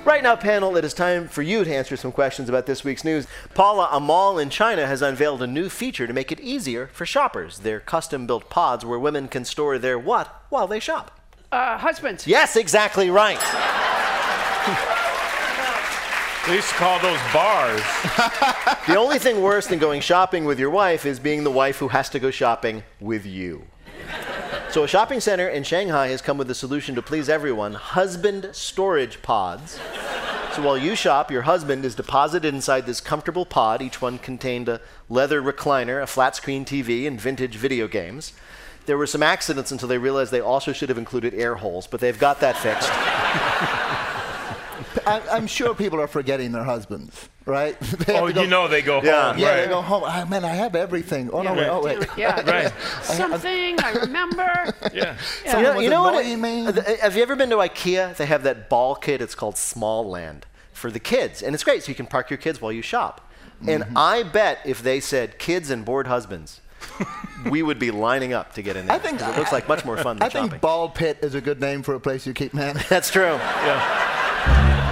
Right now, panel, it is time for you to answer some questions about this week's news. Paula, a mall in China has unveiled a new feature to make it easier for shoppers. They're custom-built pods where women can store their what while they shop? Husbands. Yes, exactly right. They used to call those bars. The only thing worse than going shopping with your wife is being the wife who has to go shopping with you. So a shopping center in Shanghai has come with a solution to please everyone, husband storage pods. So while you shop, your husband is deposited inside this comfortable pod. Each one contained a leather recliner, a flat-screen TV, and vintage video games. There were some accidents until they realized they also should have included air holes, but they've got that fixed. I'm sure people are forgetting their husbands, right? Oh, you know they go home. Yeah, right. they go home. Oh, man, I have everything. Oh, no, wait, oh, wait. Yeah. Right. Something I remember. Yeah. You know what? annoying me. Have you ever been to IKEA? They have that ball kit. It's called Small Land for the kids, and it's great. So you can park your kids while you shop. And I bet if they said kids and bored husbands, we would be lining up to get in there. I think 'cause it looks like much more fun than I shopping. think Ball Pit is a good name for a place you keep men. That's true. Yeah.